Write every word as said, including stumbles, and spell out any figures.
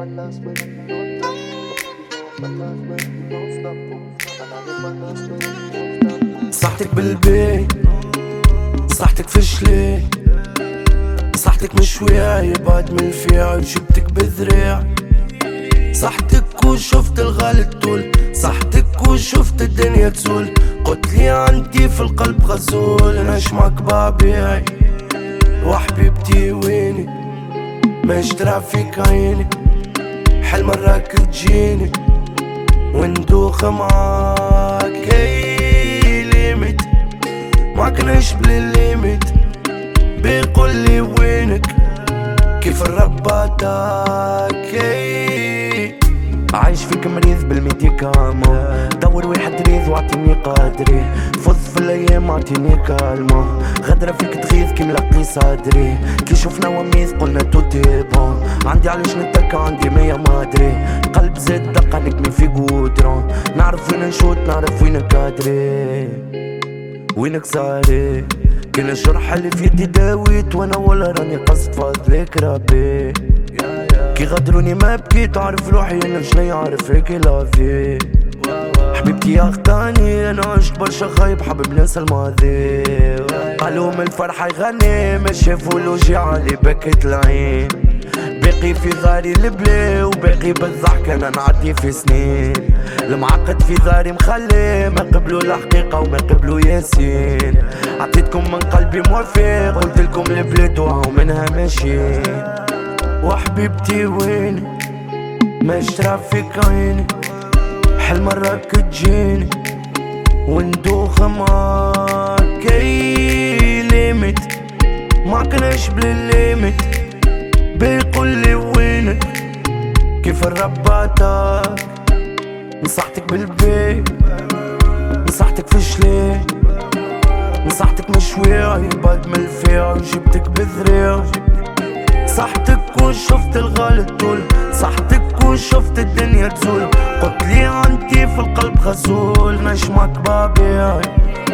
صحتك بالبيت، صحتك فشلي، صحتك مش وياي بعد من الفيع جبتك بذريع. صحتك وشفت الغالب طول، صحتك وشفت الدنيا تزول. قلت لي عندي في القلب غزول، انا معك بابيعي وحبيبتي ويني ما يشترع فيك عيني. حل مراك تجيني وندوخ معاك هي ليميت، ما كناش بالليميت. بيقول لي وينك كيف الرباطاك هي. عايش فيك مريض بالميديكامو، دور واحد تريد واعطيني قادري. فض في الايام اعطيني كالمو، غدرة فيك تغيظ كي ملقي صدري. كي شوفنا وميز قلنا توتي بون، عندي علاش نتكا عندي مية مادري. قلب زاد دقة نكمي في قدرون، نعرف وين نشوت نعرف وين كادري وينك صاري. كان الجرح اللي في يدي داويت، وانا ولا راني قصد فضلك ربي. كي غدروني ما بكيت، عارف روحي انا شني عارف هيك لافي. حبيبتي اخطاني انا عشت برشا خايب، حابب ننسى الماضي. قالوا من الفرحة يغني، ما شافوا لوجي علي بكت العين. باقي في ضاري البلا وباقي بالضحك انا نعدي في سنين. المعقد في ضاري مخلي، ما قبلوا الحقيقة وما قبلوا ياسين. عطيتكم من قلبي موفق، قلتلكم البلاد وهو منها ماشيين. وحبيبتي ويني ما يشترع فيك عيني. حل مراك تجيني وندوخ معاك هي ليميت، ما كناش بالليميت. بيقول لي وينك كيف الرباطاك. نصحتك بالبيت، نصحتك فشلي، نصحتك مش واعي بعد من الفيع جبتك بذريع. صحتك وشفت الغالب طول، صحتك وشفت الدنيا تزول. قلت لي عندي في القلب غزول، نجمك بابيعي